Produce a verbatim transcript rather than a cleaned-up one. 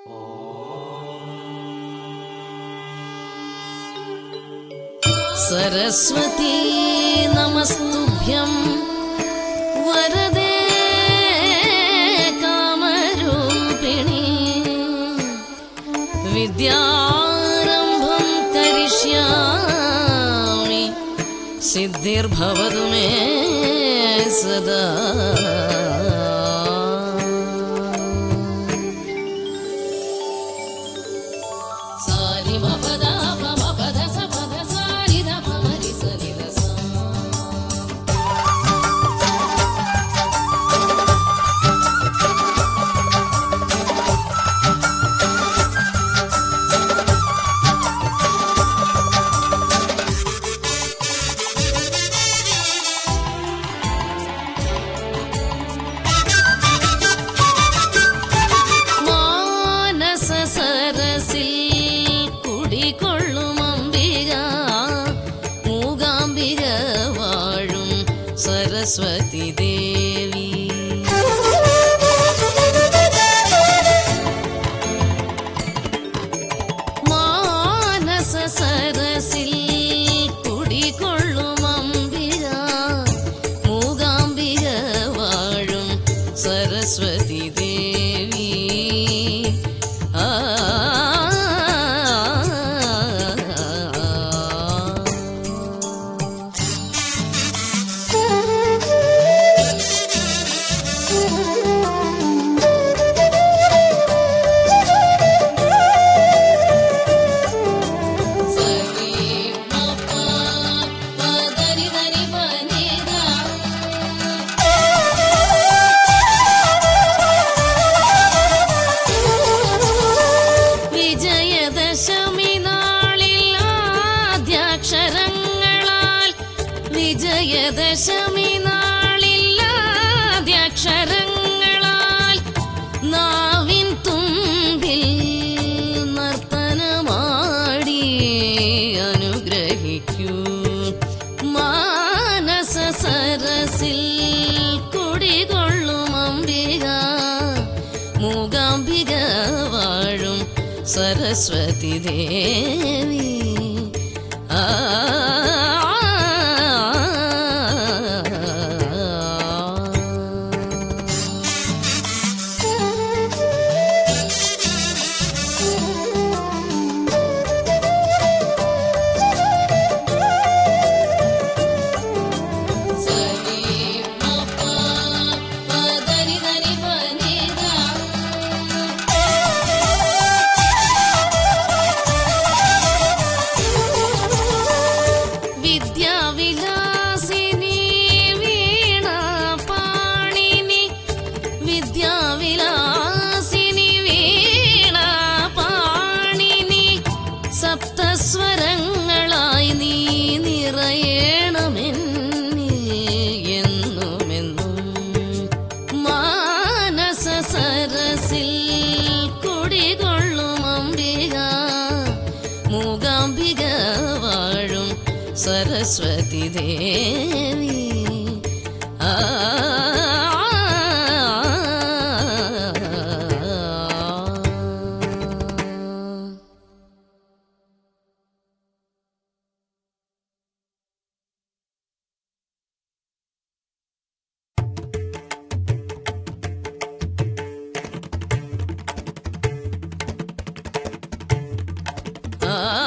सरस्वती नमस्तुभ्यं वरदे कामरूपिणी विद्यारम्भं करिष्यामि सिद्धिर्भवतु मे सदा। सरस्वती देवी मानस सरसिल कुडिकोळ्ളും अम्बिക മൂകാംബിക വാഴും सरस्वती देवी ആ വിജയദശമി നാളില്ലാദ്യക്ഷരങ്ങളാൽ നാവിൻ തുമ്പിൽ നർത്തനമാടി അനുഗ്രഹിക്കൂ മാനസ സരസിൽ കുടികൊള്ളും അംബിക മൂകാംബിക വാഴും सरस्वती देवी ആ വിദ്യാവിലാസിനി വീണ പാണിനി വിദ്യാവിലാസിനി വീണ പാണിനി സപ്തസ്വരങ്ങളായി നീ നിറയണമെന്നിൽ എന്നുമെന്നും മാനസ സരസിൽ കുടികൊള്ളും അംബിക മൂകാംബിക വാഴും सरस्वती देवी आ आ